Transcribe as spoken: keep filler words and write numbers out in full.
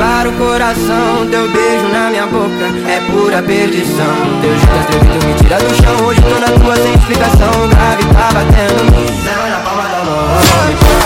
para o coração. Teu beijo na minha boca é pura perdição. Teu jeito atrevido me tira do chão. Hoje tô na tua sem explicação. Grave tá batendo, me leva na palma da mão.